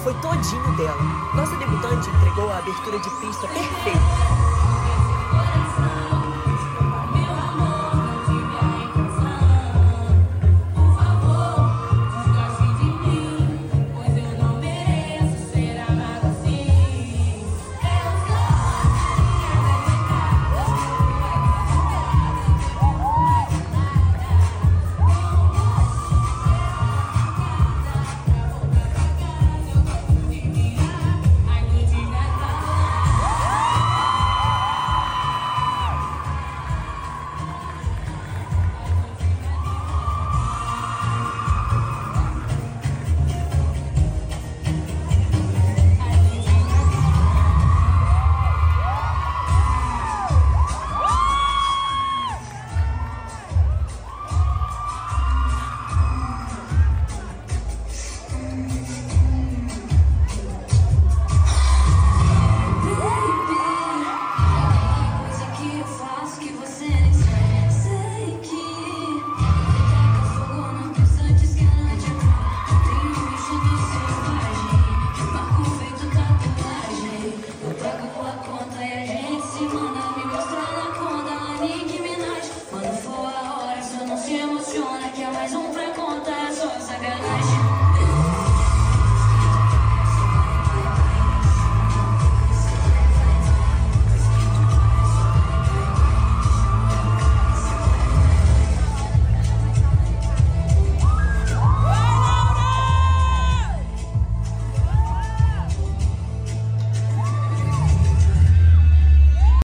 foi todinho dela. Nossa debutante entregou a abertura de pista perfeita. Emociona que é mais um pra conta, é só sacanagem.